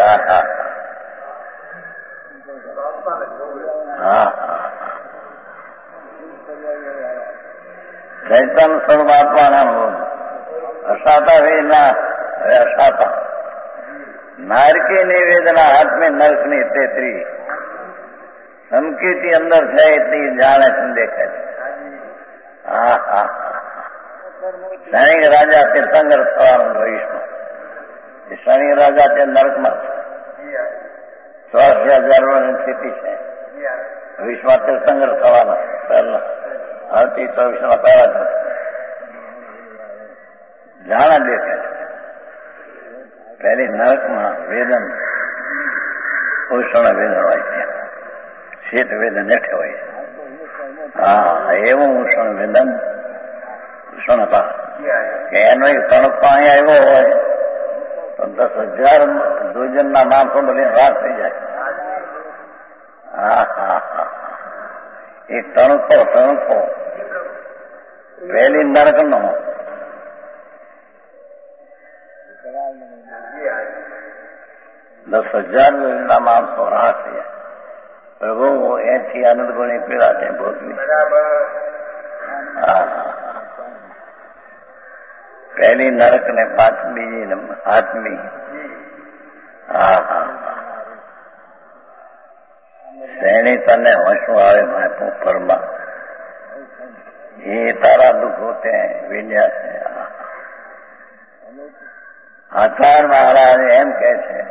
ચૈતન સ્વરૂપ આત્માના असाता वेदना असाता नारकी निवेदना हाथ में नरक ની તેતરી સમકીથી અંદર છે એટલી જાણે દેખે છે. હા હા શનિ રાજા તીર્થંકર થવાનો ભવિષ્યમાં. એ શનિ રાજા તે નરકમાં છે. 84,000 વર્ષની સ્થિતિ છે. ભવિષ્યમાં તીર્થંકર થવાના પહેલા આવતી 24 પહેલા જાણા દેખે છે. પહેલી નરકમાં વેદન ઉષ્ણ વેદન હોય છે, શીત વેદન હેઠે હોય છે. હા એવું ઉષ્ણ વેદન ઉષ્ણતા કે એનો એક તણકો અહીંયા આવ્યો હોય તો 10,000 દુર્જનના માણસો બધી રાત થઈ જાય. હા હા હા એક તણકો પહેલી નરકનો 10,000 ના માણસો રાહ થઈ જાય. પ્રભુ એથી આનંદ ગુણી પીડા છે ભોગવી. પહેલી નરક ને પાંચમી ને આઠમી. હા હા શેની તને હોશું આવે માથું ફરમા એ તારા દુઃખ હોતે વિન્યા છે. આચાર મહારાજ એમ કે છે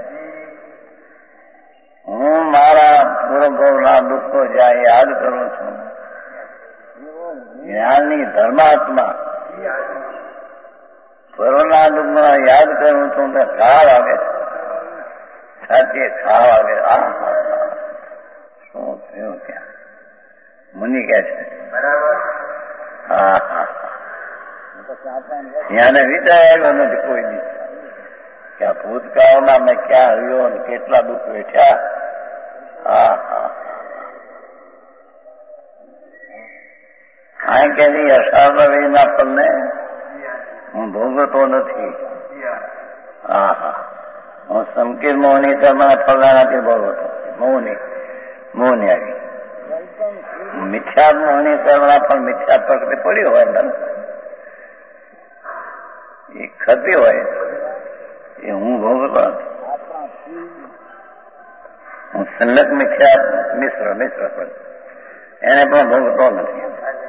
હું મારા પૂર્વભવના દુઃખો જ્યાં યાદ કરું છું, જ્ઞાનની ધર્માત્મા પૂર્વના દુઃખના યાદ કરું છું તો ખાવ આવે છે. સાચી ખાવ આવે. શું થયું ત્યાં મુનિ કે છે. હા હા યાને વિચાર્યો નથી કોઈ દિવસ કે આ ભૂતકાળમાં મેં ક્યાં આવ્યો અને કેટલા દુઃખ વેઠ્યા. હા હા કારણ કે અસારના ફળને હું ભોગવતો નથી. હા હા હું સંકીર મોહની તમારા ફળના નથી ભોગવતો. મોહની આવી મિથ્યા મોહની કરવાના પણ મિથ્યા પ્રકૃતિ પડી હોય ને એ ખતી હોય એ હું ભોગવતો નથી. હું સંલગ્ન મિથ્યા મિશ્ર પણ એને પણ ભોગવતો નથી.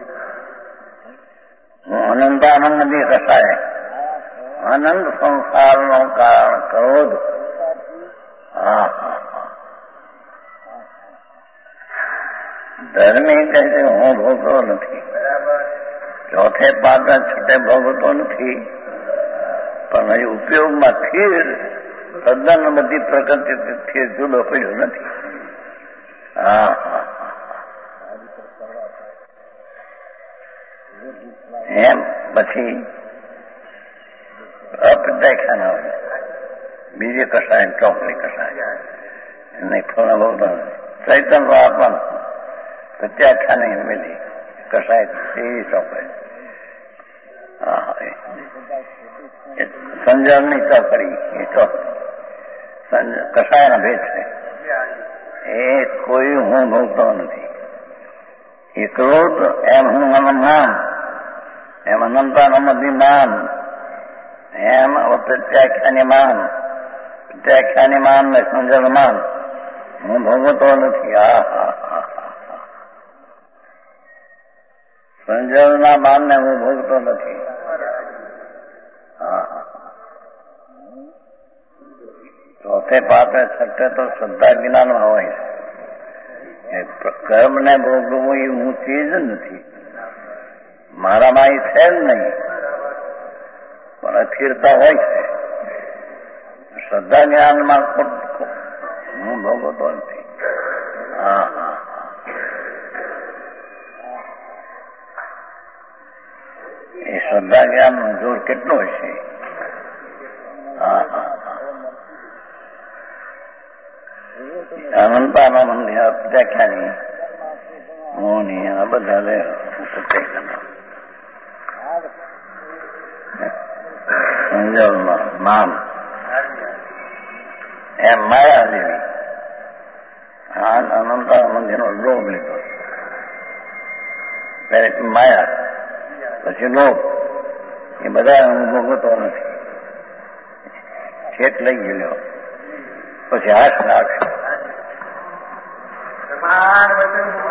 હું અનંતાનંદ નથી કસાય. આનંદ સંસારનો કારણ ક્રોધ. હા હા ધર્મી કહે છે હું ભોગવતો નથી. ચોથે પાંચે છઠ્ઠે ભોગવતો નથી પણ હજી ઉપયોગમાં સ્થિર તદ્દન બધી પ્રકૃતિથી જુદો પડ્યો નથી. હા હા એમ પછી અપ્રત્યાખ્યાન આવે બીજી કસાય ચોકડી કસાય એને થોડા બહુ ચૈતન્ય આપવાનું પ્રત્યાખ્યાન નહીં મિલી કસાય એવી ચોકડી. હા સંજળની ચોકડી એ ચોકડી કસાયના ભેદ છે. એ કોઈ હું ભોગતો નથી. એ ક્રોધ એમ હું અનમાન એમ અનંતાનંદી માન એમ પ્રત્યાખ્યાની માન ને સંજળ માન હું ભોગવતો નથી. હા હા હા સંજળના માનને હું ભોગતો નથી. હા ચોથે પાંચે છઠ્ઠે તો શ્રદ્ધા જ્ઞાનમાં હોય છે. કર્મને ભોગવવું એ હું ચીજ જ નથી. મારામાં એ છે જ નહીં પણ અસ્થિરતા હોય છે. શ્રદ્ધા જ્ઞાનમાં હું ભોગવતો નથી. હા હા એ શ્રદ્ધા જ્ઞાનનું જોર કેટલું હશે. હા હા અનંતાનંદ વ્યાખ્યાની મોહની આ બધા લે સંજળમાં નામ એમ માયા લેવી. આ અનંતાનંદ એનો લોભ લીધો. પહેલે માયા પછી લોભ. એ બધા હું ભોગવતો નથી. છેક લઈ ગયેલો પછી હાથ રાખશે.